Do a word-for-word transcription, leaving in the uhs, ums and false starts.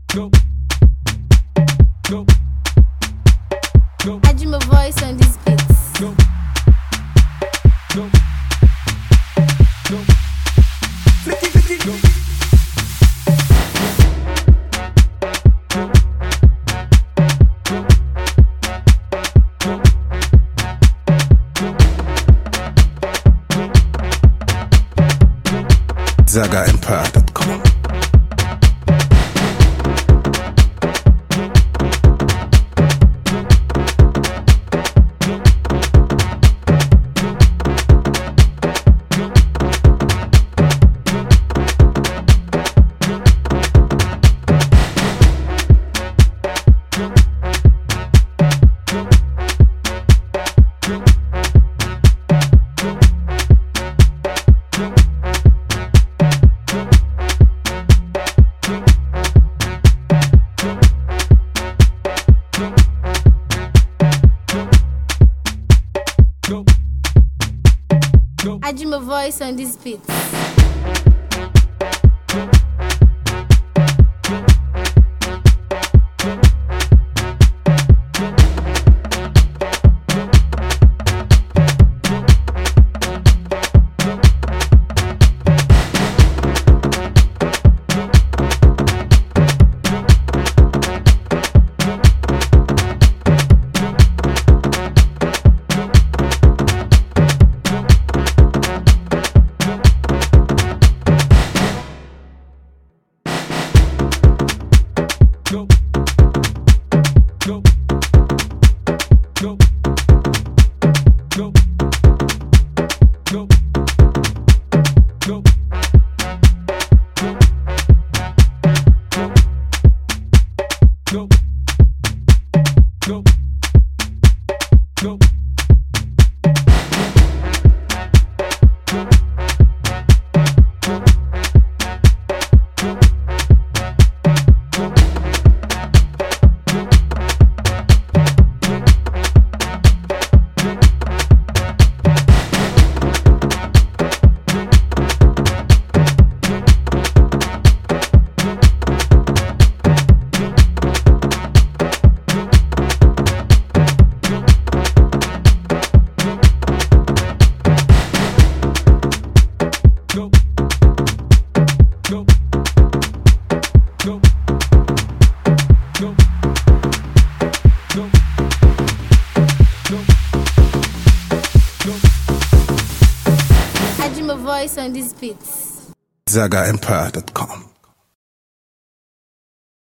Go. Go. Go. I do my voice on these beats. Go. Go. Go. Flicky, flicky, go. Zaga Empire dot com. I do my voice on these beats. Go. Go. Go. Go. Go. Go. Go. Go. Go. Go. Go. Go. Go. Go. Go. Go. I do my voice on these beats. Zaga Empire dot com.